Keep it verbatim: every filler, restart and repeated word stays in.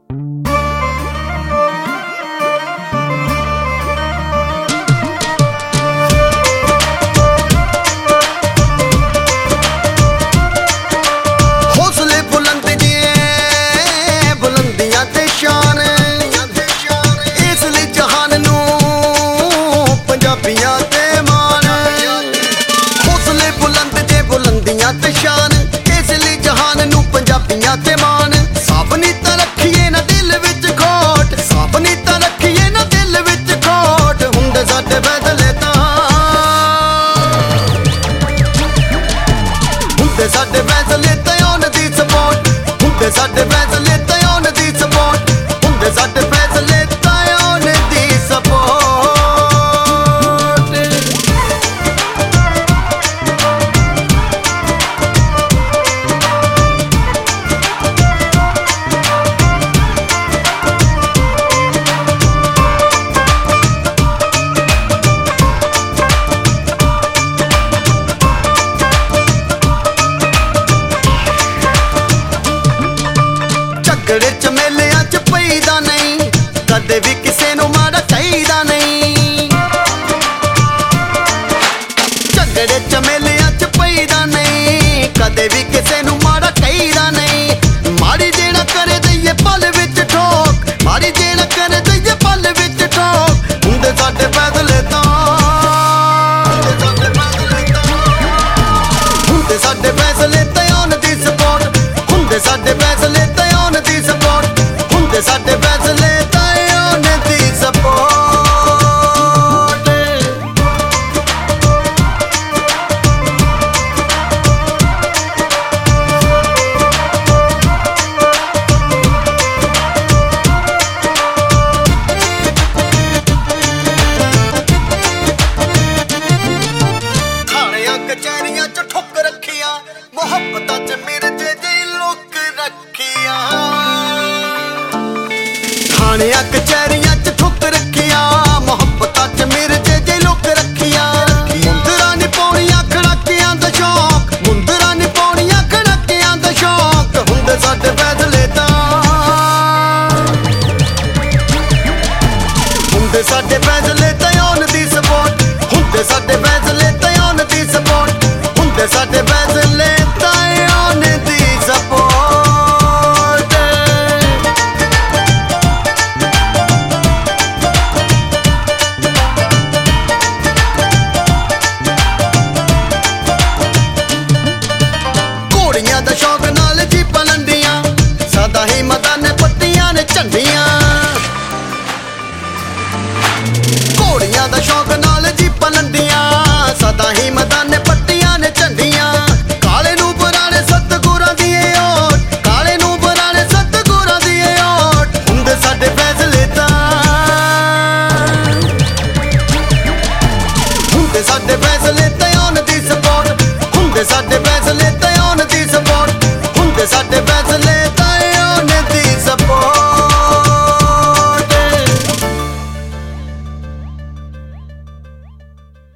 साडे फैसले ते उन्हां दी सपोर्ट हुंदे साडे फैसले ते उन्हां दी सपोर्ट हुंदे साडे फैसले ते उन्हां दी सपोर्ट। झगड़े च मेलियां च पईदा नहीं कदे भी किसे नूं माड़ा कहीदा नहीं। झगड़े च मेलियां च पईदा नहीं कदे भी किसे नूं माड़ा कहीदा नहीं। माड़ी जेड़ा करे दईए पल विच ठोक माड़ी जेड़ा करे दईए पल विच ठोक हुंदे साडे फैसले तां हुंदे साडे फैसले ते उन्हां दी सपोर्ट हुंदे साडे फैसले ते उन्हां दी सपोर्ट हुंदे साडे फैसले ते उन्हां दी सपोर्ट। थाणियां कचहरियां च ठुक रखियां मुहब्बतां च मेरे जे जे लुक रखियां। थाणियां कचहरियां च ठुक रखियां मुहब्बतां च मेरे जे जे लुक रखियां। मुंदरां नी पौणियां खड़ाकियां दा शौक मुंदरां नी पौणियां खड़ाकियां दा शौक हुंदे साडे फैसले तां हुंदे साडे फैसले ते उन्हां दी सपोर्ट हुंदे साडे फैसले ते उन्हां दी सपोर्ट हुंदे साडे फैसले